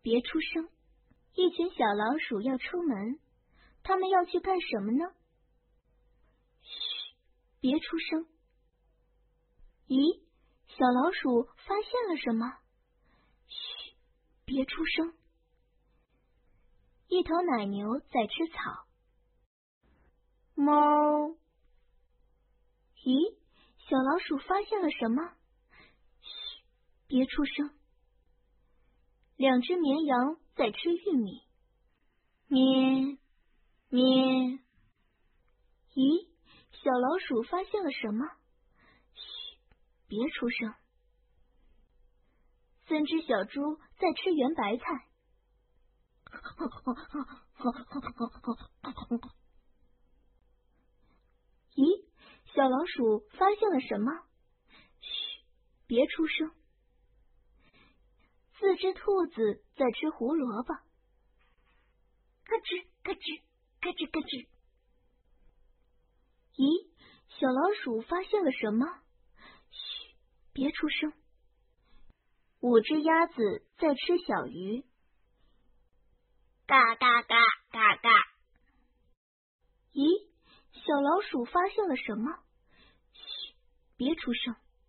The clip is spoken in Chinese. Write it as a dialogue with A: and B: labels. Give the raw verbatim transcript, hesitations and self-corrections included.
A: 别出声！一群小老鼠要出门，他们要去干什么呢？嘘，别出声！咦，小老鼠发现了什么？嘘，别出声！一头奶牛在吃草。猫。咦，小老鼠发现了什么？嘘，别出声！两只绵羊在吃玉米。咩咩。咦，小老鼠发现了什么？嘘，别出声！三只小猪在吃圆白菜。咦，小老鼠发现了什么？嘘，别出声！四只兔子在吃胡萝卜。咯吱咯吱咯吱咯吱。咦，小老鼠发现了什么？嘘，别出声！五只鸭子在吃小鱼。
B: 嘎嘎嘎嘎嘎。
A: 咦，小老鼠发现了什么？嘘，别出声！